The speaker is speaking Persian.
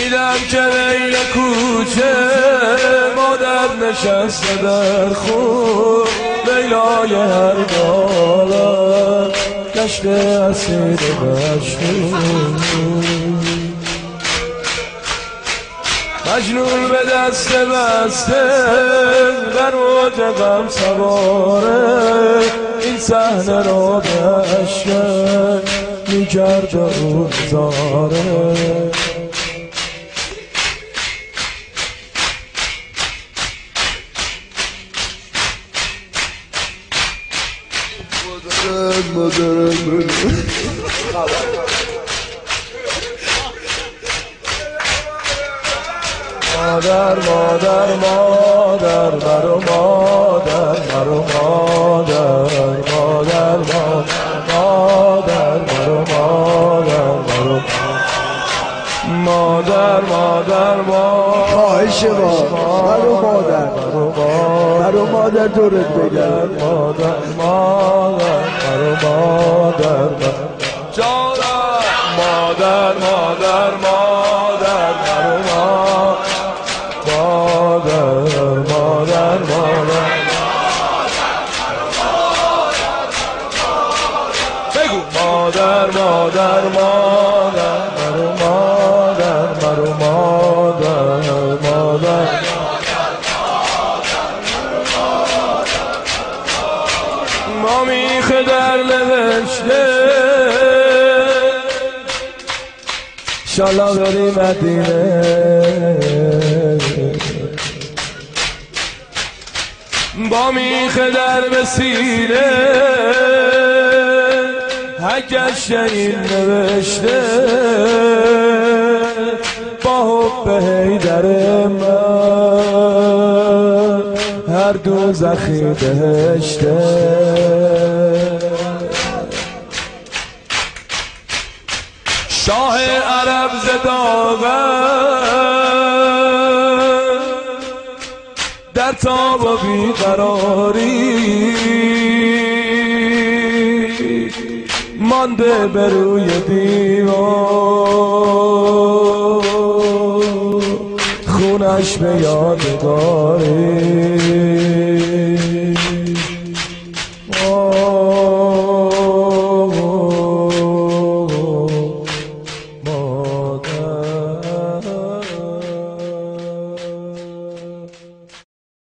دیدم که بین کوچه مادر نشسته در خون، لیلای هر دالت گشته اسیر مجنون. مجنون به دست بسته بر موج غم سواره، این صحنه را به اشک میکرد اون زاره. مادر مادر مادر مرو مادر مرو مادر مادر مادر مرو مادر مرو مادر مادر مادر خواهش مرو مادر مرو مادر دورت بگم مادر مادر مرو مادر جانم مادر مادر مادر مرو مادر مادر مادر بگو مادر مادر مادر مرو مادر مرو مادر مادر ما میخه در نوشته شالا بری مدینه، با میخه در مسیره حکش این نوشته، با حب حیدر من هر دوزخی بهشته. شاه عرب زداغن در تاب و بیقراری، مانده بر روی دیوار خونش به یادگاری.